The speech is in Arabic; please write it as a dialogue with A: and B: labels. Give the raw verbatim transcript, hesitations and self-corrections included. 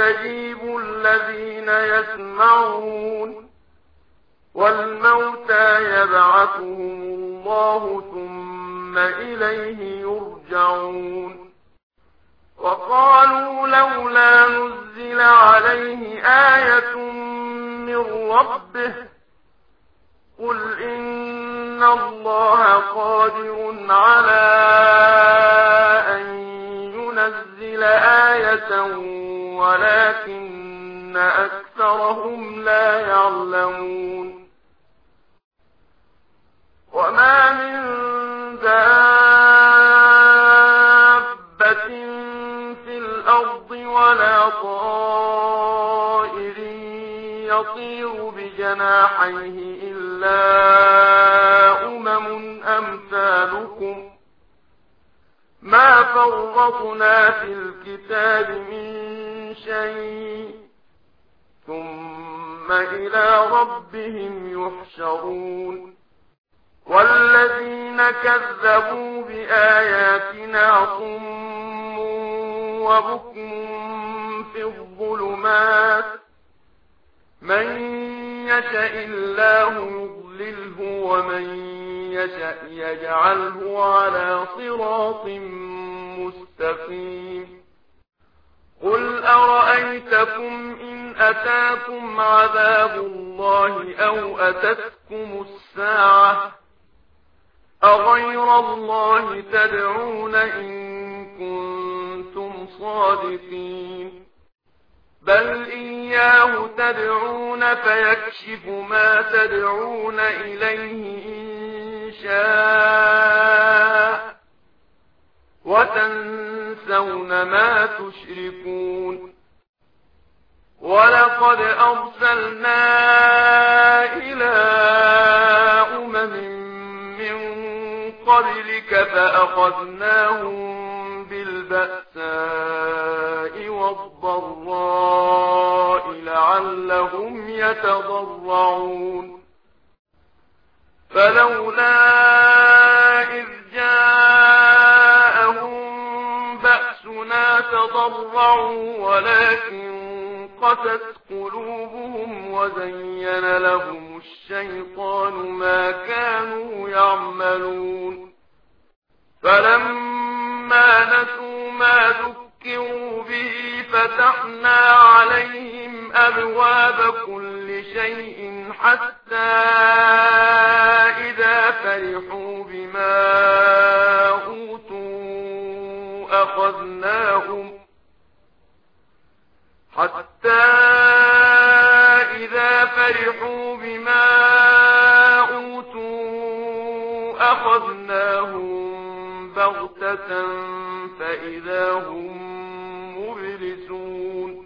A: يجيب الذين يسمعون والموتى يبعثهم الله ثم إليه يرجعون. وقالوا لولا نزل عليه آية من ربه قل إن الله قادر على أن ينزل آية ولكن أكثرهم لا يعلمون. وما من دابة في الأرض ولا طائر يطير بجناحيه إلا أمم أمثالكم ما فرطنا في الكتاب من شيء ثم إلى ربهم يحشرون. والذين كذبوا بآياتنا صم وبكم في الظلمات من يشاء الله يضلله ومن يشاء يجعله على صراط مستقيم. قل أرأيتكم إن أتاكم عذاب الله أو أتتكم الساعة أغير الله تدعون إن كنتم صادقين بل إياه تدعون فيكشف ما تدعون إليه إن شاء وتنسون ما تشركون. ولقد أرسلنا إلى أمم من قبلك فأخذناهم بالبأساء والضراء لعلهم يتضرعون. فلولا إذ جاءهم بأسنا تضرعوا ولكن قست قلوبهم وزين لهم الشيطان ما كانوا يعملون. فلما نسوا ما ذكروا به فتحنا عليهم أبواب كل شيء حتى إذا فرحوا بما أوتوا أخذناهم حتى إذا فرحوا بما أوتوا أخذناهم بغتة فإذا هم مبلسون.